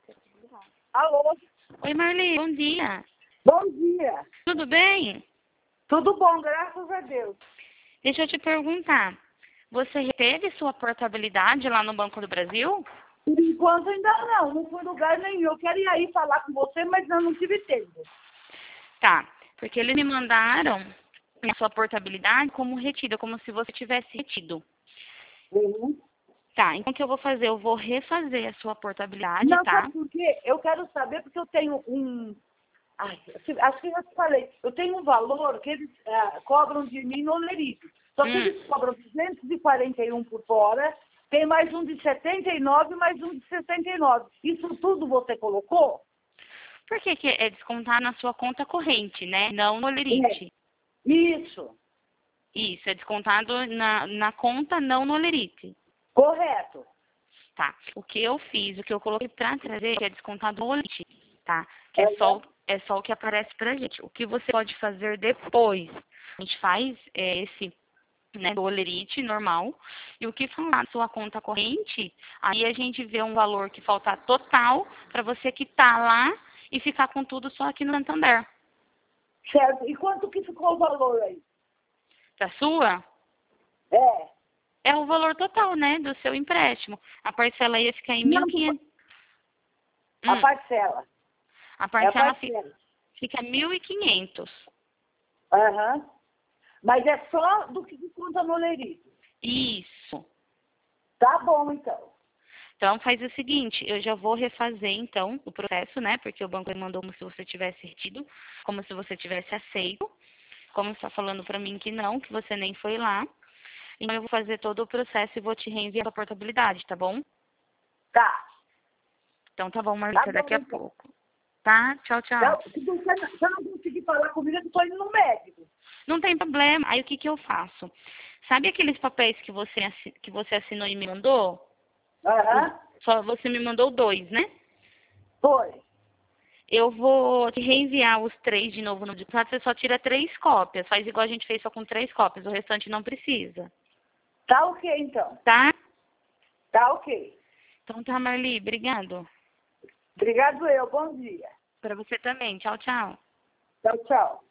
Alô? Oi, Marli, bom dia. Bom dia. Tudo bem? Tudo bom, graças a Deus. Deixa eu te perguntar. Você reteve sua portabilidade lá no Banco do Brasil? Por enquanto ainda não fui em lugar nenhum. Eu queria ir falar com você, mas eu não tive tempo. Tá, porque eles me mandaram a sua portabilidade como retida, como se você tivesse retido. Uhum. Tá, então o que eu vou fazer? Eu vou refazer a sua portabilidade, Não, tá? sabe por quê? Eu quero saber porque eu tenho um... Ai, acho que eu te falei. Eu tenho um valor que eles cobram de mim no Olerite. Só que eles cobram 241 por fora, tem mais um de 79 e mais um de 69. Isso tudo você colocou? Por que que é descontar na sua conta corrente, né? Não no Olerite. Isso, Isso, é descontado na conta, não no Olerite. correto. Tá. O que eu fiz, o que eu coloquei pra trazer, que é descontado no Olerite, tá? Que é só o que aparece pra gente. O que você pode fazer depois? A gente faz esse, né, do Olerite normal. E o que falar na sua conta corrente, aí a gente vê um valor que falta total pra você quitar lá e ficar com tudo só aqui no Santander. Certo. E quanto que ficou o valor aí? Pra sua? É. É o valor total, né, do seu empréstimo. A parcela ia ficar em Não, 1.500. a parcela. A É a parcela parcela. fica 1.500. Aham. Mas é só do que conta no Olerite. Isso. Tá bom, então. Então faz o seguinte, eu já vou refazer então o processo, né? Porque o banco mandou como se você tivesse retido, como se você tivesse aceito. Como está falando para mim que não, que você nem foi lá. Então eu vou fazer todo o processo e vou te reenviar a portabilidade, tá bom? Tá. Então tá bom, Tá Marlita, bom, daqui a então. pouco. Tá? Tchau, tchau. Se você não conseguir falar comigo, eu tô indo no médico. Não tem problema. Aí o que que eu faço? Sabe aqueles papéis que você assinou e me mandou? Aham. Só você me mandou 2, né? Foi. Eu vou te reenviar os 3 de novo no duplicado. Você só tira 3 cópias. Faz igual a gente fez só com 3 cópias. O restante não precisa. Tá ok, então. Tá? Tá ok. Então tá, Marli. Obrigado. Obrigado eu. Bom dia. Pra você também. Tchau, tchau. Tchau, tchau.